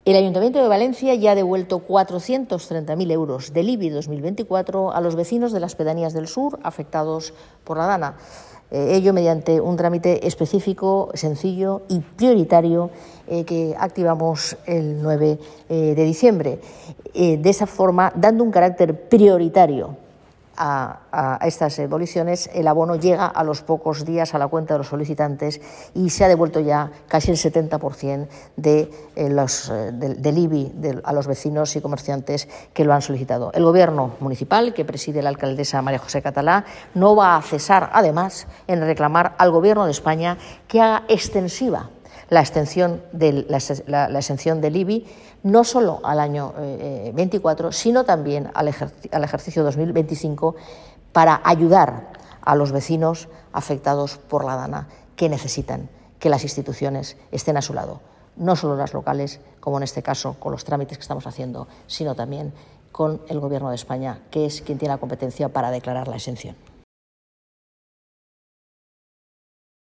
El Ayuntamiento de Valencia ya ha devuelto 430.000 euros del IBI 2024 a los vecinos de las pedanías del sur afectados por la Dana. Ello mediante un trámite específico, sencillo y prioritario que activamos el 9 de diciembre. De esa forma, dando un carácter prioritario a estas devoluciones, el abono llega a los pocos días a la cuenta de los solicitantes y se ha devuelto ya casi el 70% del IBI a los vecinos y comerciantes que lo han solicitado. El Gobierno municipal, que preside la alcaldesa María José Catalá, no va a cesar, además, en reclamar al Gobierno de España que haga extensiva la exención del IBI no solo al año 24, sino también al ejercicio 2025 para ayudar a los vecinos afectados por la Dana, que necesitan que las instituciones estén a su lado, no solo las locales, como en este caso con los trámites que estamos haciendo, sino también con el Gobierno de España, que es quien tiene la competencia para declarar la exención.